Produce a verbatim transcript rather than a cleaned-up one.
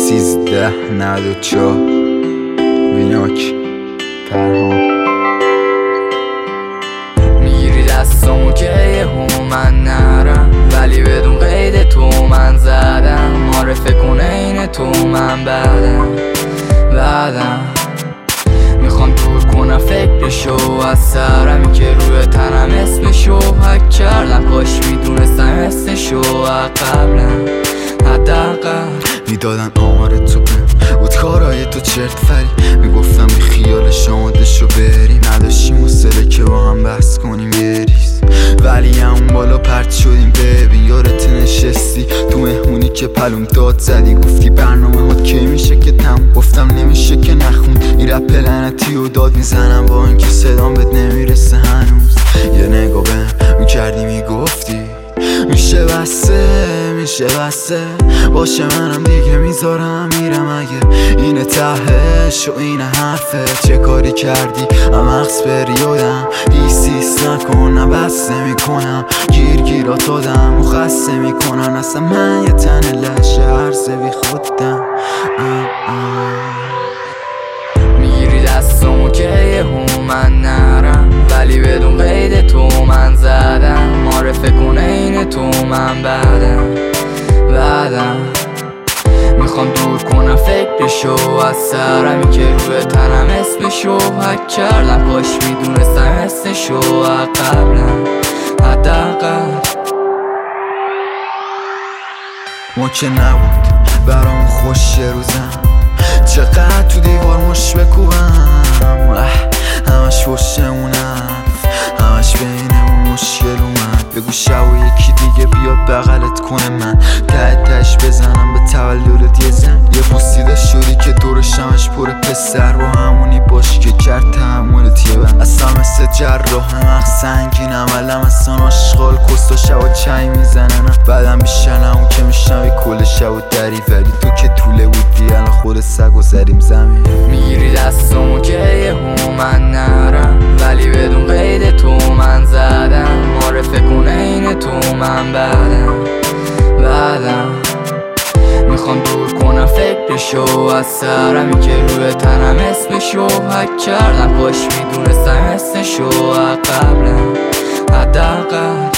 سیزده نود و چهار ویناک پرهام. میگیری دستامو که یهو من نرم، ولی بدون قید تو من زدم. معرفه کنه این تو من بعدم بعدم میخوام دور کنم فکرشو از سرمی که روی تنم اسمشو حک کردم. کاش میدونستم اسمشو قبلم حداقل میدادن آمار تو بهم بود کارای تو چرت فری. میگفتم بی خیالش آماده شو بریم، نداشتیم حوصله که با هم بحث کنیم یه ریز. ولی همون بالا پرت شدیم ببین. یارت نشستی تو مهمونی که پلوم داد زدی، گفتی برنامه ها که میشه که تموم. گفتم نمیشه که نخون این رپ لعنتی و داد میزنم با اینکه صدام بهت نمیرسه هنوز. یه نگاه بهم میکردی میگفتی میشه بسته میشه بسته باشه منم دیگه میذارم میرم. اگه اینه تهش و اینه حرفه چه کاری کردی مغز پریودم. هیسیس نکن نه بس نمیکنم، گیر گیرات آدم و خسته میکنن. اصلا من یه تن لشه عرضه بی خودم. میگیری دستامو که یهو من نرم، ولی بدون قید تو من زدم. معرفه کنه این تو من بعدم بعدم میخوام دور کنم فکرشو از سرمی که روی تنم اسمشو حک کردم. کاش میدونستم اسمشو قبلم حداقل. ما که نبود برام خوش روزم، چقدر تو دیوار مش بکوبم. همش پشتمونم همش بینمون مشکل اومد. بگو شب و یکی دیگه بیاد بغلت کنه من ته تهش بزنم به تولدت یه زن. یه پوسیده شدی که دورش همش پر پسر با همونی باش که کرد تحملت یه بند. اصلا مثل جراح مغز سنگینم، علم اصلا آشغال کستا شب و چای میزنن. بعدم بیشترم اون که میشنوی کل شب و دری، ولی تو که طوله بودی الان خود سگ و زریم زمین. میگیری دستامو که یهو من نرم، ولی بدون قید تو من زدم. معرفه کنه این تو من بعدم بعدم میخوام دور کنم فکرشو از سرمی که روی تنم اسمشو حک کردم. کاش میدونستم اسمشو قبلم حداقل.